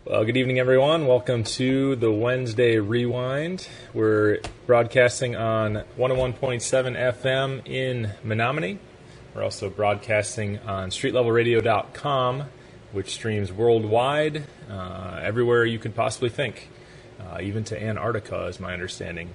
Well, good evening, everyone. Welcome to the Wednesday Rewind. We're broadcasting on 101.7 FM in Menominee. We're also broadcasting on streetlevelradio.com, which streams worldwide, everywhere you could possibly think, even to Antarctica, is my understanding.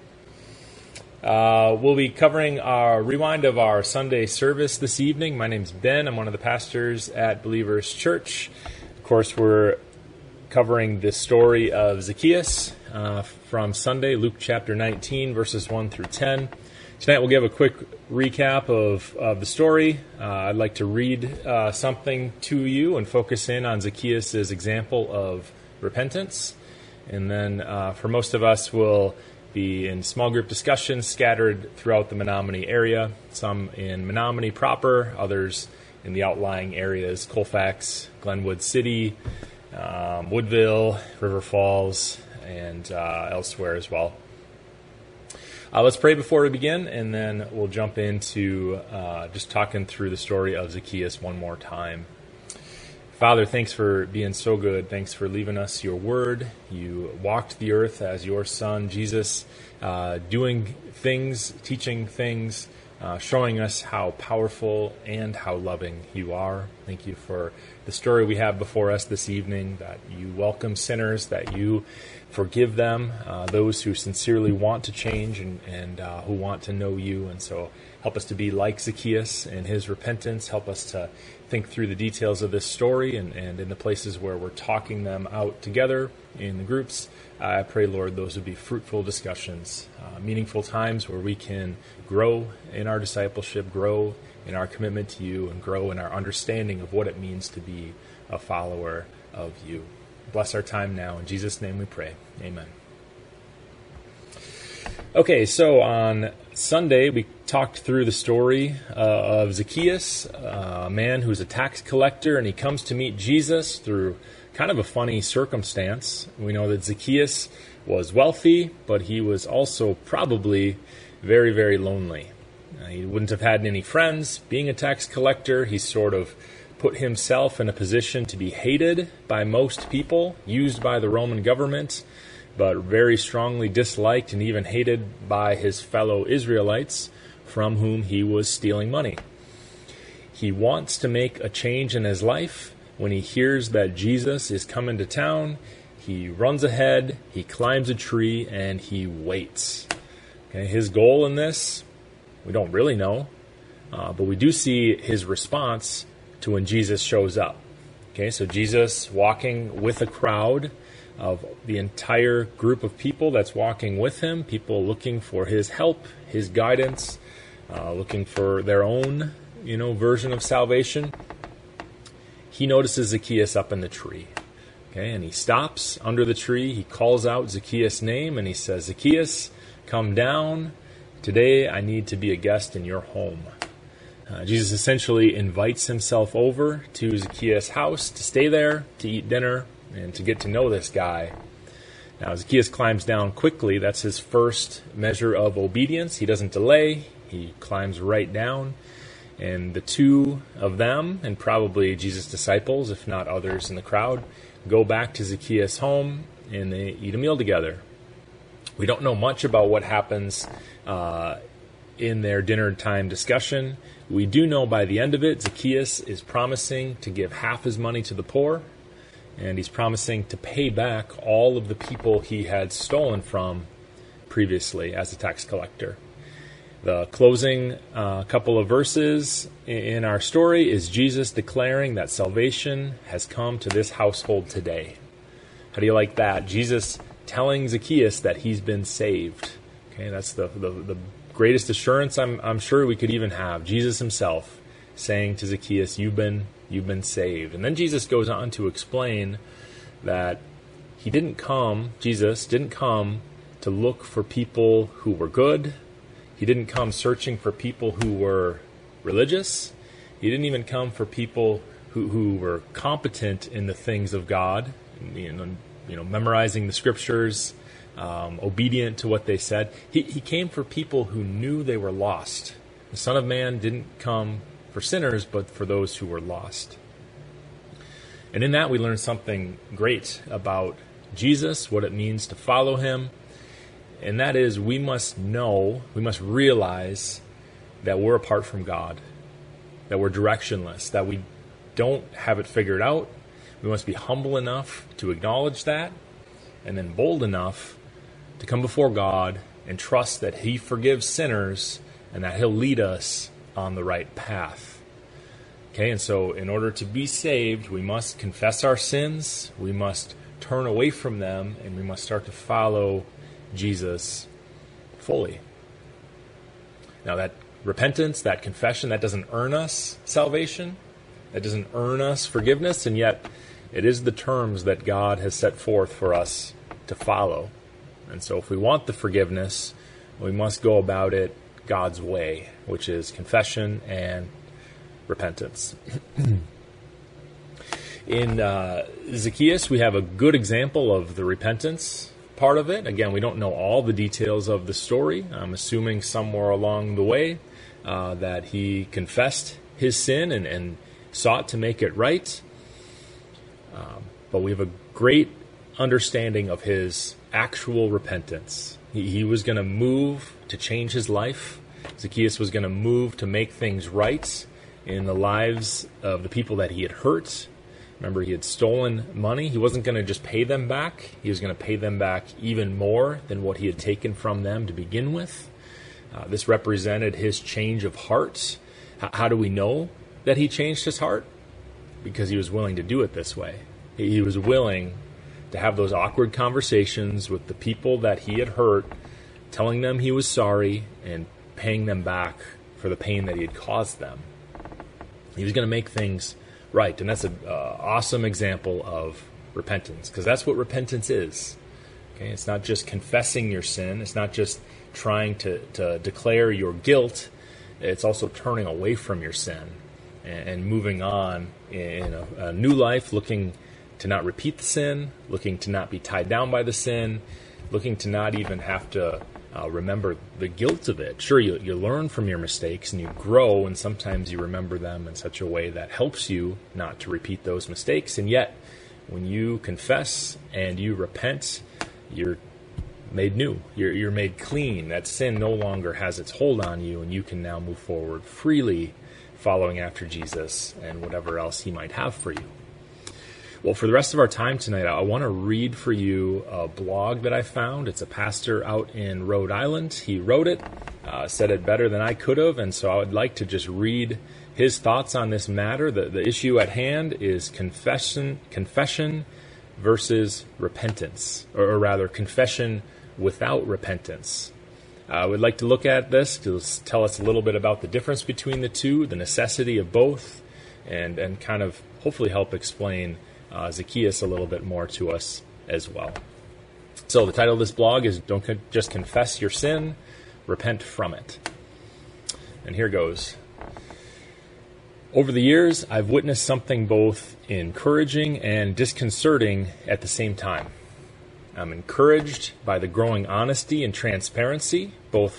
We'll be covering our rewind of our Sunday service this evening. My name's Ben. I'm one of the pastors at Believers Church. Of course, we're covering the story of Zacchaeus from Sunday, Luke chapter 19, verses 1 through 10. Tonight we'll give a quick recap of the story. I'd like to read something to you and focus in on Zacchaeus' example of repentance. And then for most of us, we'll be in small group discussions scattered throughout the Menominee area, some in Menominee proper, others in the outlying areas, Colfax, Glenwood City, Woodville, River Falls, and elsewhere as well. Let's pray before we begin, and then we'll jump into just talking through the story of Zacchaeus one more time. Father, thanks for being so good. Thanks for leaving us your word. You walked the earth as your son, Jesus, doing things, teaching things, showing us how powerful and how loving you are. Thank you for the story we have before us this evening, that you welcome sinners, that you forgive them, those who sincerely want to change and who want to know you. And so help us to be like Zacchaeus in his repentance. Help us to think through the details of this story and in the places where we're talking them out together in the groups. I pray, Lord, those would be fruitful discussions, meaningful times where we can grow in our discipleship, grow in our commitment to you, and grow in our understanding of what it means to be a follower of you. Bless our time now. In Jesus' name we pray. Amen. Okay, so on Sunday, we talked through the story of Zacchaeus, a man who's a tax collector, and he comes to meet Jesus through kind of a funny circumstance. We know that Zacchaeus was wealthy, but he was also probably very, very lonely. He wouldn't have had any friends. Being a tax collector, he sort of put himself in a position to be hated by most people, used by the Roman government, but very strongly disliked and even hated by his fellow Israelites from whom he was stealing money. He wants to make a change in his life. When he hears that Jesus is coming to town, he runs ahead, he climbs a tree, and he waits. Okay, his goal in this, we don't really know, but we do see his response to when Jesus shows up. Okay, so Jesus walking with a crowd of the entire group of people that's walking with him, people looking for his help, his guidance, looking for their own, version of salvation. He notices Zacchaeus up in the tree. Okay, and he stops under the tree. He calls out Zacchaeus' name and he says, "Zacchaeus, come down. Today I need to be a guest in your home." Jesus essentially invites himself over to Zacchaeus' house to stay there, to eat dinner, and to get to know this guy. Now, Zacchaeus climbs down quickly. That's his first measure of obedience. He doesn't delay. He climbs right down. And the two of them, and probably Jesus' disciples, if not others in the crowd, go back to Zacchaeus' home and they eat a meal together. We don't know much about what happens in their dinner time discussion. We do know by the end of it, Zacchaeus is promising to give half his money to the poor, and he's promising to pay back all of the people he had stolen from previously as a tax collector. The closing couple of verses in our story is Jesus declaring that salvation has come to this household today. How do you like that? Jesus telling Zacchaeus that he's been saved. Okay, that's the greatest assurance I'm sure we could even have. Jesus himself saying to Zacchaeus, you've been saved. And then Jesus goes on to explain that Jesus didn't come to look for people who were good. He didn't come searching for people who were religious. He didn't even come for people who were competent in the things of God, memorizing the scriptures, obedient to what they said. He came for people who knew they were lost. The Son of Man didn't come for sinners, but for those who were lost. And in that, we learn something great about Jesus, what it means to follow him. And that is, we must realize that we're apart from God, that we're directionless, that we don't have it figured out. We must be humble enough to acknowledge that, and then bold enough to come before God and trust that he forgives sinners and that he'll lead us on the right path. Okay, and so in order to be saved, we must confess our sins, we must turn away from them, and we must start to follow Jesus fully. Now that repentance, that confession, that doesn't earn us salvation, that doesn't earn us forgiveness, and yet it is the terms that God has set forth for us to follow. And so if we want the forgiveness, we must go about it God's way, which is confession and repentance. In Zacchaeus, we have a good example of the repentance part of it. Again, we don't know all the details of the story. I'm assuming somewhere along the way that he confessed his sin and sought to make it right. But we have a great understanding of his actual repentance. He was going to move to change his life. Zacchaeus was going to move to make things right in the lives of the people that he had hurt. Remember, he had stolen money. He wasn't going to just pay them back. He was going to pay them back even more than what he had taken from them to begin with. This represented his change of heart. How do we know that he changed his heart? Because he was willing to do it this way. He was willing to have those awkward conversations with the people that he had hurt, telling them he was sorry and paying them back for the pain that he had caused them. He was going to make things right, and that's an awesome example of repentance, because that's what repentance is. Okay, it's not just confessing your sin. It's not just trying to declare your guilt. It's also turning away from your sin and moving on in a new life, looking to not repeat the sin, looking to not be tied down by the sin, looking to not even have to remember the guilt of it. Sure, you learn from your mistakes and you grow, and sometimes you remember them in such a way that helps you not to repeat those mistakes. And yet, when you confess and you repent, you're made new. You're made clean. That sin no longer has its hold on you, and you can now move forward freely following after Jesus and whatever else he might have for you. Well, for the rest of our time tonight, I want to read for you a blog that I found. It's a pastor out in Rhode Island. He wrote it, said it better than I could have, and so I would like to just read his thoughts on this matter. The issue at hand is confession versus repentance, or rather, confession without repentance. I would like to look at this to tell us a little bit about the difference between the two, the necessity of both, and kind of hopefully help explain Zacchaeus a little bit more to us as well. So the title of this blog is Don't Just Confess Your Sin, Repent From It. And here goes. Over the years, I've witnessed something both encouraging and disconcerting at the same time. I'm encouraged by the growing honesty and transparency, both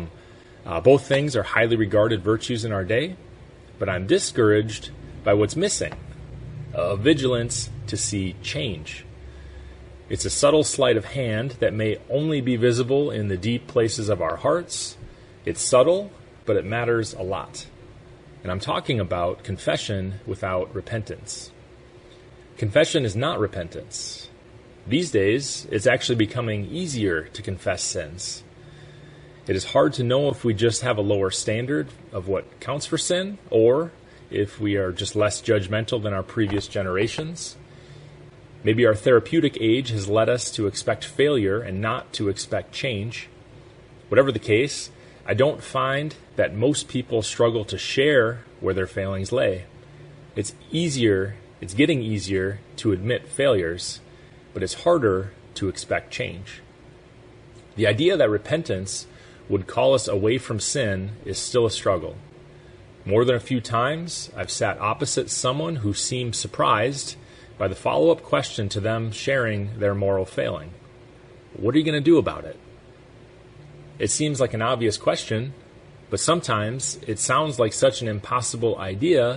things are highly regarded virtues in our day, but I'm discouraged by what's missing. A vigilance to see change. It's a subtle sleight of hand that may only be visible in the deep places of our hearts. It's subtle, but it matters a lot. And I'm talking about confession without repentance. Confession is not repentance. These days, it's actually becoming easier to confess sins. It is hard to know if we just have a lower standard of what counts for sin, or if we are just less judgmental than our previous generations. Maybe our therapeutic age has led us to expect failure and not to expect change. Whatever the case, I don't find that most people struggle to share where their failings lay. It's getting easier to admit failures, but it's harder to expect change. The idea that repentance would call us away from sin is still a struggle. More than a few times, I've sat opposite someone who seemed surprised by the follow-up question to them sharing their moral failing. What are you going to do about it? It seems like an obvious question, but sometimes it sounds like such an impossible idea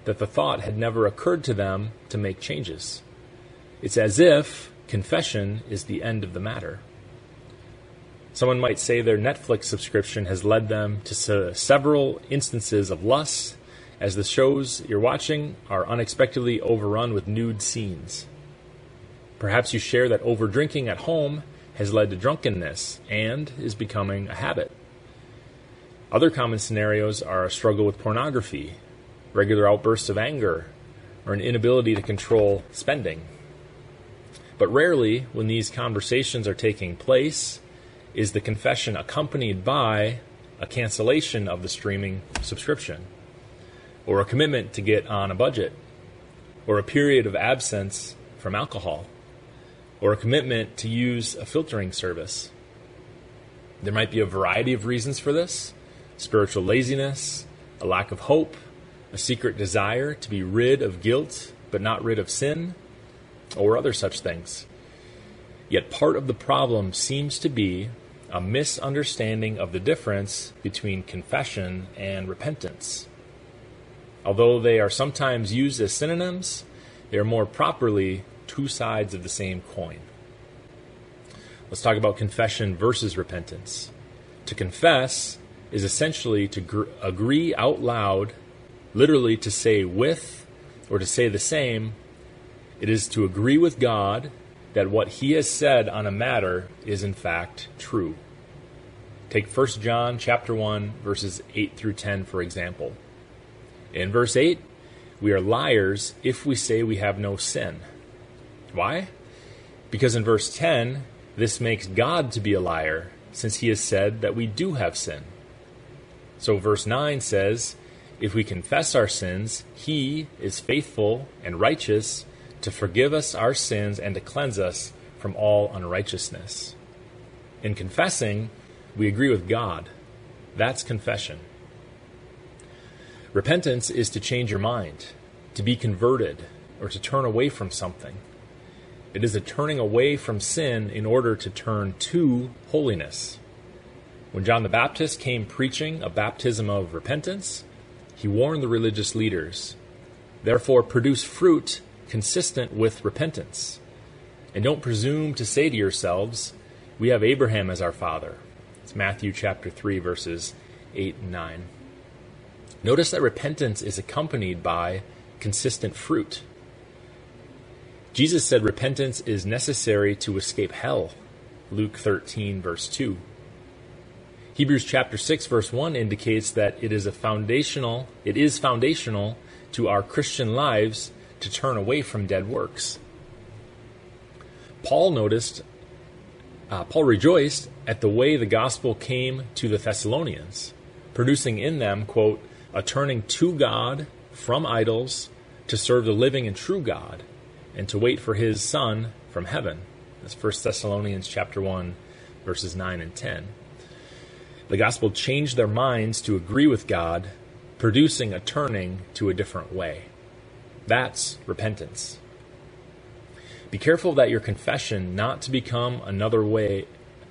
that the thought had never occurred to them to make changes. It's as if confession is the end of the matter. Someone might say their Netflix subscription has led them to several instances of lust, as the shows you're watching are unexpectedly overrun with nude scenes. Perhaps you share that overdrinking at home has led to drunkenness and is becoming a habit. Other common scenarios are a struggle with pornography, regular outbursts of anger, or an inability to control spending. But rarely, when these conversations are taking place, is the confession accompanied by a cancellation of the streaming subscription, or a commitment to get on a budget, or a period of absence from alcohol, or a commitment to use a filtering service. There might be a variety of reasons for this: spiritual laziness, a lack of hope, a secret desire to be rid of guilt but not rid of sin, or other such things. Yet part of the problem seems to be a misunderstanding of the difference between confession and repentance. Although they are sometimes used as synonyms, they are more properly two sides of the same coin. Let's talk about confession versus repentance. To confess is essentially to agree out loud, literally to say with or to say the same. It is to agree with God that what he has said on a matter is in fact true. Take 1 John chapter 1, verses 8 through 10, for example. In verse 8, we are liars if we say we have no sin. Why? Because in verse 10, this makes God to be a liar, since he has said that we do have sin. So verse 9 says, if we confess our sins, he is faithful and righteous to forgive us our sins and to cleanse us from all unrighteousness. In confessing, we agree with God. That's confession. Repentance is to change your mind, to be converted, or to turn away from something. It is a turning away from sin in order to turn to holiness. When John the Baptist came preaching a baptism of repentance, he warned the religious leaders, therefore produce fruit consistent with repentance. And don't presume to say to yourselves, we have Abraham as our father. It's Matthew chapter 3, verses 8 and 9. Notice that repentance is accompanied by consistent fruit. Jesus said repentance is necessary to escape hell. Luke 13, verse 2. Hebrews chapter 6, verse 1 indicates that it is foundational to our Christian lives to turn away from dead works. Paul rejoiced at the way the gospel came to the Thessalonians, producing in them, quote, a turning to God from idols to serve the living and true God, and to wait for his Son from heaven. That's 1 Thessalonians chapter 1, verses 9 and 10. The gospel changed their minds to agree with God, producing a turning to a different way. That's repentance. Be careful that your confession not become another way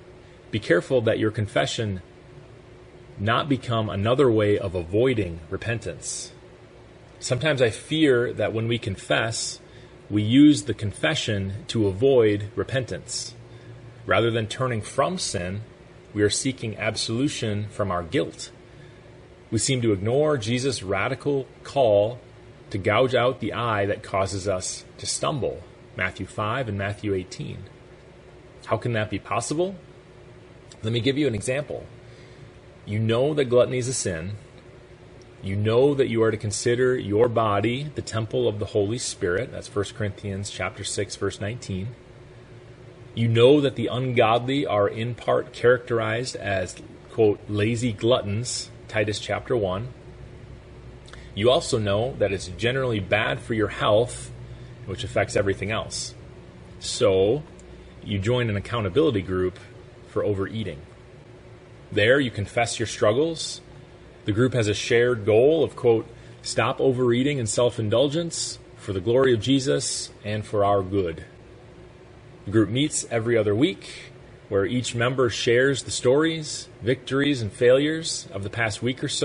of avoiding repentance. Sometimes I fear that when we confess, we use the confession to avoid repentance. Rather than turning from sin, we are seeking absolution from our guilt. We seem to ignore Jesus' radical call to gouge out the eye that causes us to stumble. Matthew 5 and Matthew 18. How can that be possible? Let me give you an example. You know that gluttony is a sin. You know that you are to consider your body the temple of the Holy Spirit. That's 1 Corinthians chapter 6, verse 19. You know that the ungodly are in part characterized as, quote, lazy gluttons, Titus chapter 1. You also know that it's generally bad for your health, which affects everything else. So, you join an accountability group for overeating. There, you confess your struggles. The group has a shared goal of, quote, stop overeating and self-indulgence for the glory of Jesus and for our good. The group meets every other week, where each member shares the stories, victories, and failures of the past week or so.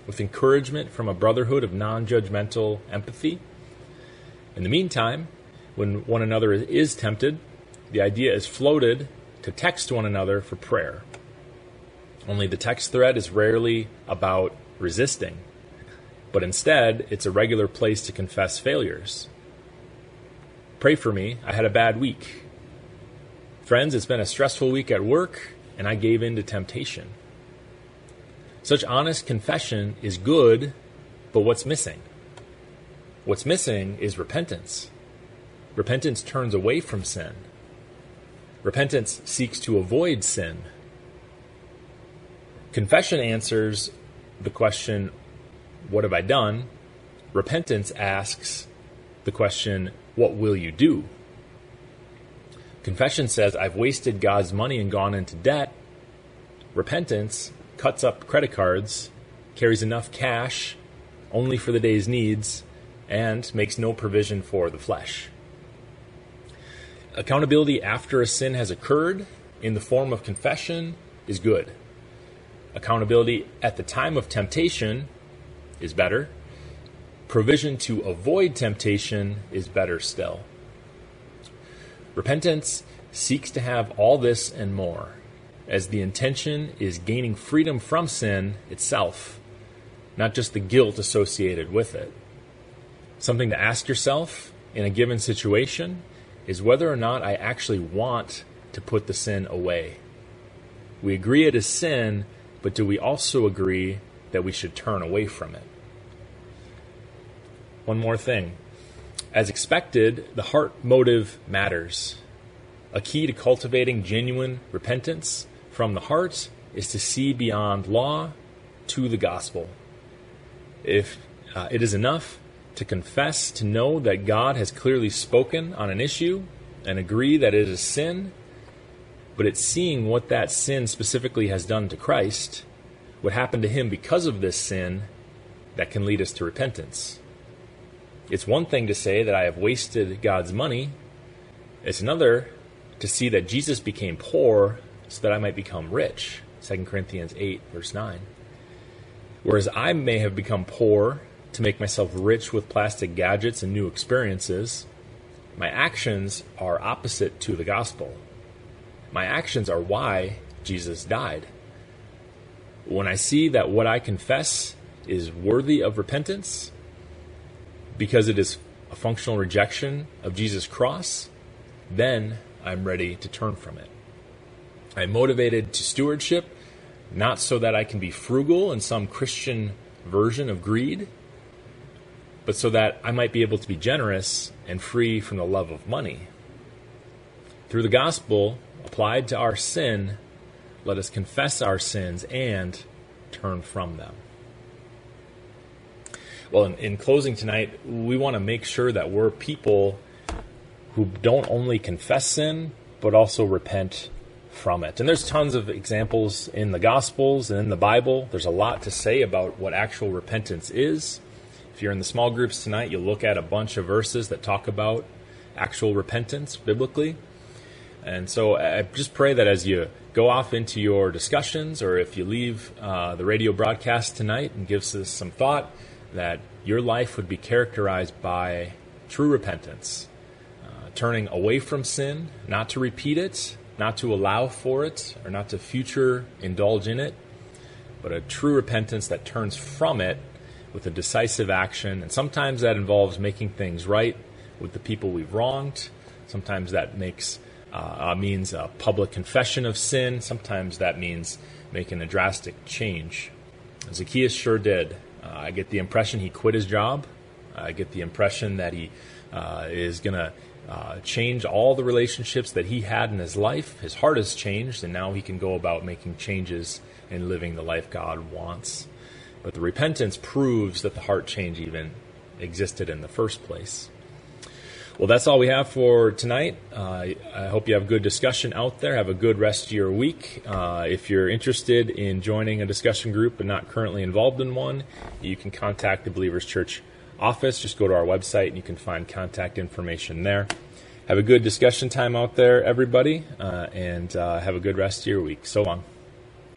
with encouragement from a brotherhood of non-judgmental empathy. In the meantime, when one another is tempted, the idea is floated to text one another for prayer. Only the text thread is rarely about resisting, but instead it's a regular place to confess failures. Pray for me, I had a bad week. Friends, it's been a stressful week at work, and I gave in to temptation. Such honest confession is good, but what's missing? What's missing is repentance. Repentance turns away from sin. Repentance seeks to avoid sin. Confession answers the question, what have I done? Repentance asks the question, what will you do? Confession says, I've wasted God's money and gone into debt. Repentance cuts up credit cards, carries enough cash only for the day's needs, and makes no provision for the flesh. Accountability after a sin has occurred in the form of confession is good. Accountability at the time of temptation is better. Provision to avoid temptation is better still. Repentance seeks to have all this and more, as the intention is gaining freedom from sin itself, not just the guilt associated with it. Something to ask yourself in a given situation is whether or not I actually want to put the sin away. We agree it is sin, but do we also agree that we should turn away from it? One more thing. As expected, the heart motive matters. A key to cultivating genuine repentance from the heart is to see beyond law to the gospel. If it is enough to confess, to know that God has clearly spoken on an issue and agree that it is sin, but it's seeing what that sin specifically has done to Christ, what happened to him because of this sin, that can lead us to repentance. It's one thing to say that I have wasted God's money. It's another to see that Jesus became poor so that I might become rich. 2 Corinthians 8, verse 9. Whereas I may have become poor to make myself rich with plastic gadgets and new experiences, my actions are opposite to the gospel. My actions are why Jesus died. When I see that what I confess is worthy of repentance, because it is a functional rejection of Jesus' cross, then I'm ready to turn from it. I'm motivated to stewardship, not so that I can be frugal in some Christian version of greed, but so that I might be able to be generous and free from the love of money. Through the gospel applied to our sin, let us confess our sins and turn from them. Well, in closing tonight, we want to make sure that we're people who don't only confess sin, but also repent from it. And there's tons of examples in the Gospels and in the Bible. There's a lot to say about what actual repentance is. If you're in the small groups tonight, you'll look at a bunch of verses that talk about actual repentance biblically. And so I just pray that as you go off into your discussions, or if you leave the radio broadcast tonight and give this some thought, that your life would be characterized by true repentance, turning away from sin, not to repeat it, not to allow for it, or not to future indulge in it, but a true repentance that turns from it with a decisive action. And sometimes that involves making things right with the people we've wronged. Sometimes that means a public confession of sin. Sometimes that means making a drastic change. Zacchaeus sure did. I get the impression he quit his job. I get the impression that he is going to change all the relationships that he had in his life. His heart has changed, and now he can go about making changes and living the life God wants. But the repentance proves that the heart change even existed in the first place. Well, that's all we have for tonight. I hope you have a good discussion out there. Have a good rest of your week. If you're interested in joining a discussion group but not currently involved in one, you can contact the Believers Church office. Just go to our website and you can find contact information there. Have a good discussion time out there, everybody, and have a good rest of your week. So long.